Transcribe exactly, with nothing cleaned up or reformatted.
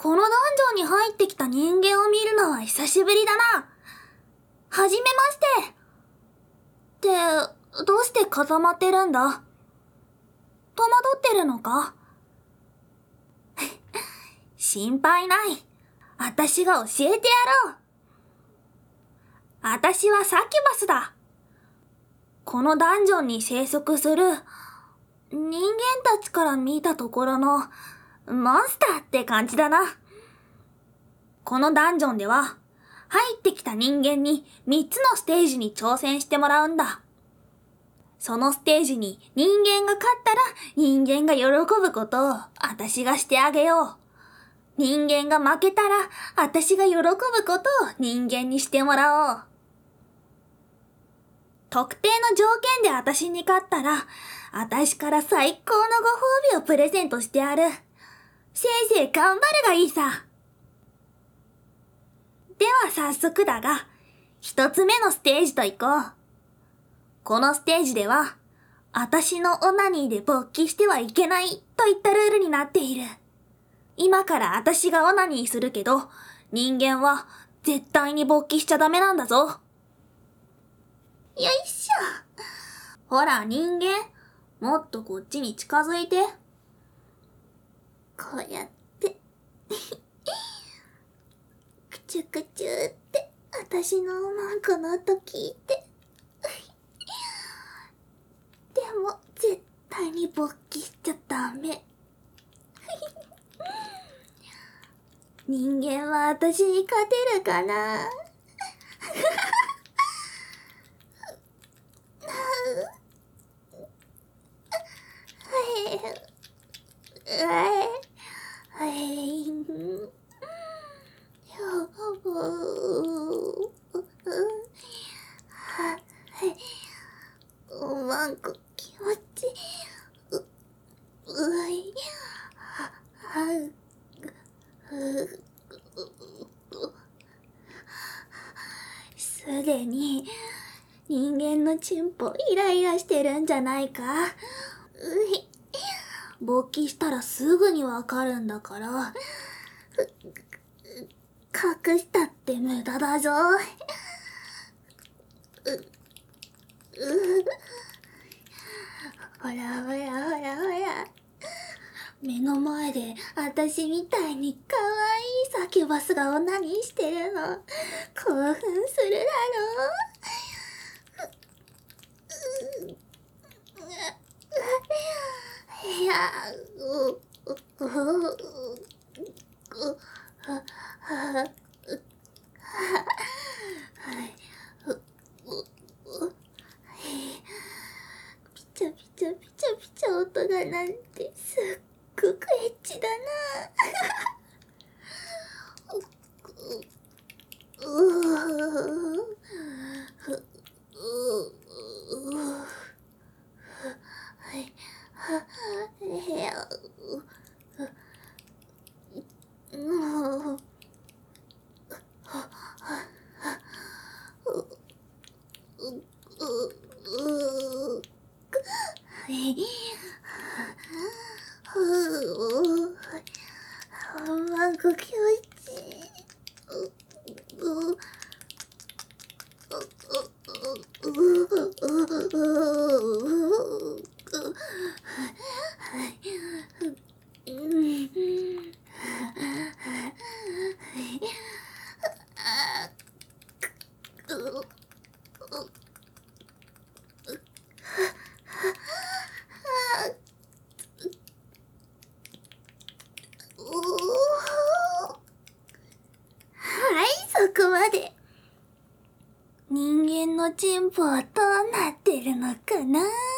このダンジョンに入ってきた人間を見るのは久しぶりだな。はじめまして。って、どうして固まってるんだ？戸惑ってるのか？心配ない。あたしが教えてやろう。あたしはサキュバスだ。このダンジョンに生息する人間たちから見たところのモンスターって感じだな。このダンジョンでは入ってきた人間にみっつのステージに挑戦してもらうんだ。そのステージに人間が勝ったら人間が喜ぶことをあたしがしてあげよう。人間が負けたらあたしが喜ぶことを人間にしてもらおう。特定の条件であたしに勝ったらあたしから最高のご褒美をプレゼントしてやる。せいぜい頑張るがいいさ。では早速だが、一つ目のステージと行こう。このステージでは、あたしのオナニーで勃起してはいけないといったルールになっている。今からあたしがオナニーするけど、人間は絶対に勃起しちゃダメなんだぞ。よいしょ。ほら人間、もっとこっちに近づいて。こうやって。くちゅくちゅってあたしの文句の音聞いて。でも絶対に勃起しちゃダメ。人間はあたしに勝てるかな。ワンコ気持ちう、うい、は、はう、う、すでに人間のチンポイライラしてるんじゃないか？うい、勃起したらすぐにわかるんだから、隠したって無駄だぞ。う、う、ほらほらほらほら。目の前であたしみたいに可愛いサキュバスがオナニーしてるの興奮するだろう。いや、う、う、う、う、う、は、ピチャピチャピチャピチャ音がなんてすっごくエッチだな。なんか気持ちいい。そこまで。人間のチンポはどうなってるのかな。